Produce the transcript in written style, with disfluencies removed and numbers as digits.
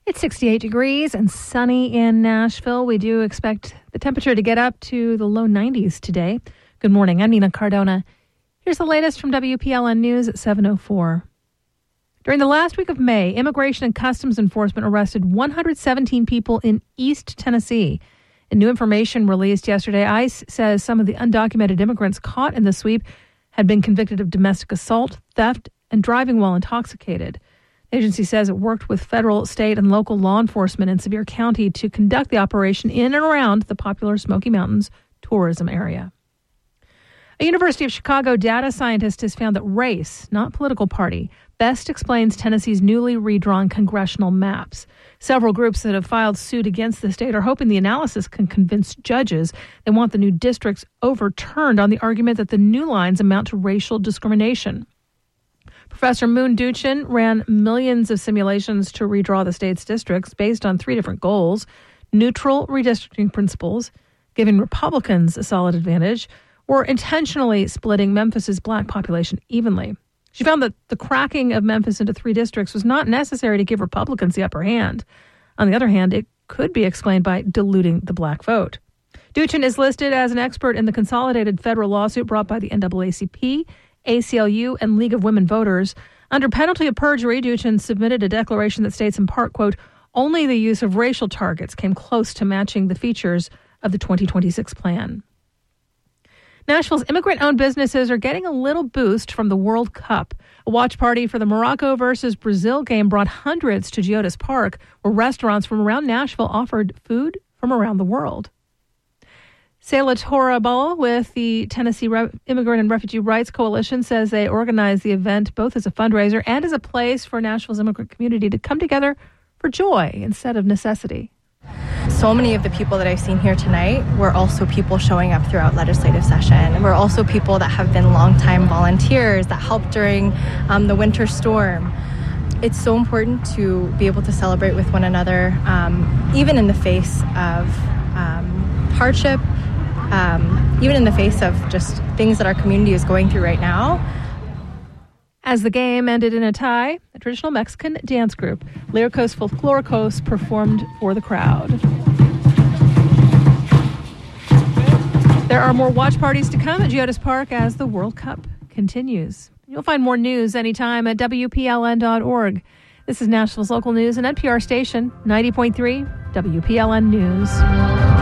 It's 68 degrees and sunny in Nashville. We do expect the temperature to get up to the low 90s today. Good morning. I'm Nina Cardona. Here's the latest from WPLN News at 7:04. During the last week of May, Immigration and Customs Enforcement arrested 117 people in East Tennessee. In new information released yesterday, ICE says some of the undocumented immigrants caught in the sweep had been convicted of domestic assault, theft, and driving while intoxicated. The agency says it worked with federal, state, and local law enforcement in Sevier County to conduct the operation in and around the popular Smoky Mountains tourism area. A University of Chicago data scientist has found that race, not political party, best explains Tennessee's newly redrawn congressional maps. Several groups that have filed suit against the state are hoping the analysis can convince judges they want the new districts overturned on the argument that the new lines amount to racial discrimination. Professor Moon Duchin ran millions of simulations to redraw the state's districts based on three different goals: neutral redistricting principles, giving Republicans a solid advantage, or intentionally splitting Memphis's black population evenly. She found that the cracking of Memphis into three districts was not necessary to give Republicans the upper hand. On the other hand, it could be explained by diluting the black vote. Duchin is listed as an expert in the consolidated federal lawsuit brought by the NAACP, ACLU, and League of Women Voters. Under penalty of perjury, Duchin submitted a declaration that states in part, quote, only the use of racial targets came close to matching the features of the 2026 plan. Nashville's immigrant-owned businesses are getting a little boost from the World Cup. A watch party for the Morocco versus Brazil game brought hundreds to Geodis Park, where restaurants from around Nashville offered food from around the world. Sela Torabal with the Tennessee Immigrant and Refugee Rights Coalition says they organized the event both as a fundraiser and as a place for Nashville's immigrant community to come together for joy instead of necessity. So many of the people that I've seen here tonight were also people showing up throughout legislative session. We're also people that have been longtime volunteers that helped during the winter storm. It's so important to be able to celebrate with one another, even in the face of hardship, even in the face of just things that our community is going through right now. As the game ended in a tie, a traditional Mexican dance group, Lyricos Folklóricos, performed for the crowd. There are more watch parties to come at Geodis Park as the World Cup continues. You'll find more news anytime at WPLN.org. This is Nashville's local news and NPR station, 90.3 WPLN News.